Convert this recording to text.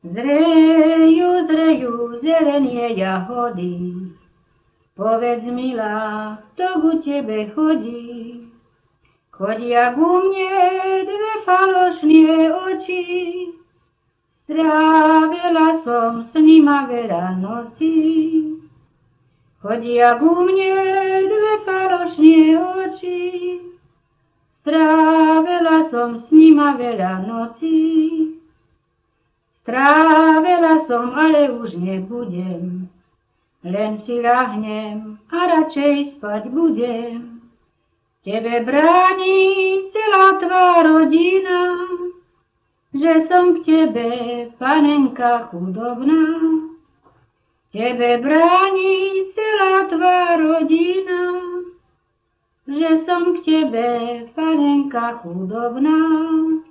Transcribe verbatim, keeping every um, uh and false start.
Zrejú, zrejú zelenie jahody. Povedz, milá, kto ku tebe chodí? Chodia ku mne dve falošné oči. Strávila som s nima veľa nocí. Chodia ku mne dve falošné oči. Strávila som s nima veľa nocí. Strávila som, ale už nebudem. Len si ľahnem a radšej spať budem. Tebe bráni celá tvá rodina, že som k tebe, panenka chudobná. Tebe bráni celá tvá rodina, že som k tebe, panenka chudobná.